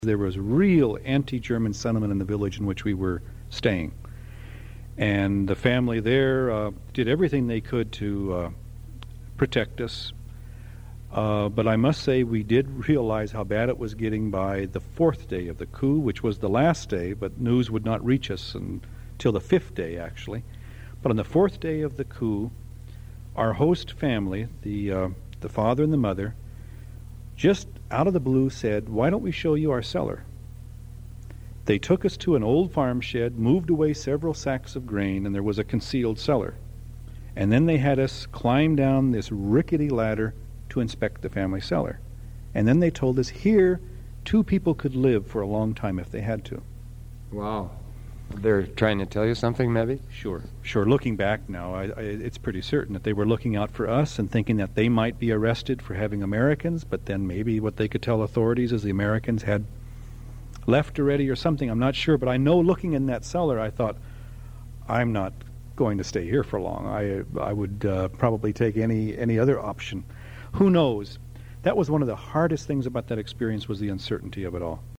There was real anti-German sentiment in the village in which we were staying. And the family there did everything they could to protect us. But I must say we did realize how bad it was getting by the fourth day of the coup, which was the last day, but news would not reach us until the fifth day, actually. But on the fourth day of the coup, our host family, the father and the mother, just out of the blue said, "Why don't we show you our cellar?" They took us to an old farm shed, moved away several sacks of grain, and there was a concealed cellar. And then they had us climb down this rickety ladder to inspect the family cellar. And then they told us here 2 people could live for a long time if they had to. Wow. They're trying to tell you something, maybe? Sure. Looking back now, it's pretty certain that they were looking out for us and thinking that they might be arrested for having Americans, but then maybe what they could tell authorities is the Americans had left already or something. I'm not sure, but I know looking in that cellar, I thought, I'm not going to stay here for long. I would probably take any other option. Who knows? That was one of the hardest things about that experience, was the uncertainty of it all.